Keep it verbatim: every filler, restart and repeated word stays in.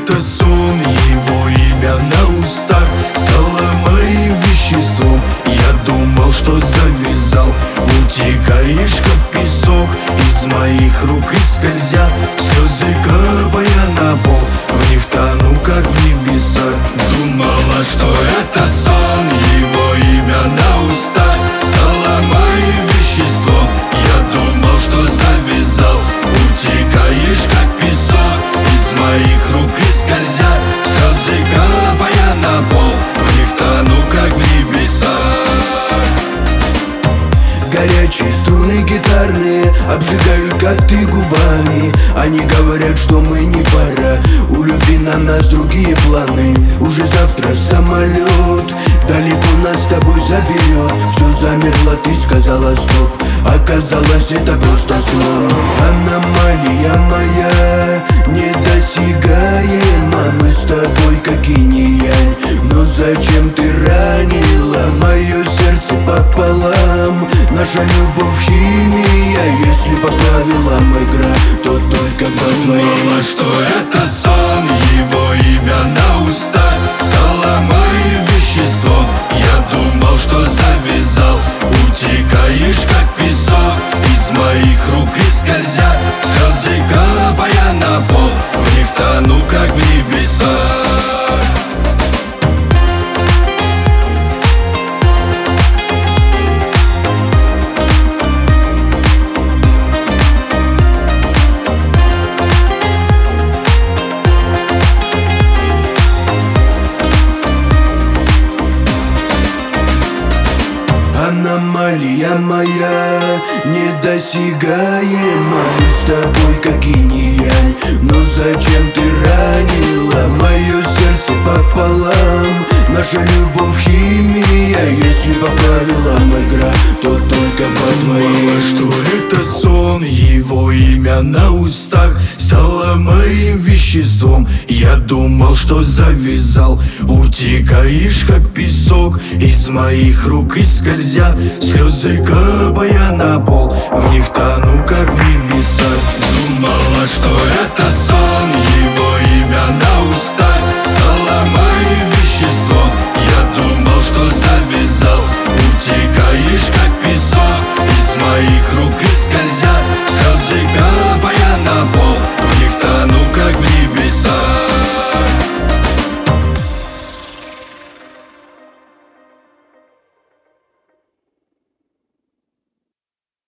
это сон, его имя на устах стало моим веществом. Я думал, что завязал, утекаешь как песок из моих рук и скользя, слезы капая на пол, в них тону как в небесах. Думала, что это сон, его имя на устах стало моим веществом. Я думал, что завязал, утекаешь как песок из моих рук и скользя, слезы капая на пол, в них тону как в небесах. Горячие струны гитарные обжигают, как ты, губами. Они говорят, что мы не пара, у любви на нас другие планы. Уже завтра самолет далеко нас с тобой заберет. Все замерло, ты сказала стоп, оказалось это просто сон. Аномалия моя недосягаема, мы с тобой как инь и янь. Но зачем ты ранила мое сердце пополам? Наша любовь химия, если по правилам игра, то только по твоей. Думала, что это сон, его имя на устах стало моим веществом. Я думал, что завязал, утекаешь как песок из моих рук и скользя, слезы капая на пол, в них тону как в небесах. Аномалия моя недосягаема, мы с тобой как инь и янь. Но зачем ты ранила мое сердце пополам? Наша любовь химия, если по правилам игра, то только по твоей. Думала, что это сон, его имя на устах стало моим веществом. Я думал, что завязал, утекаешь как песок из моих рук и скользя, слезы капая на пол, в них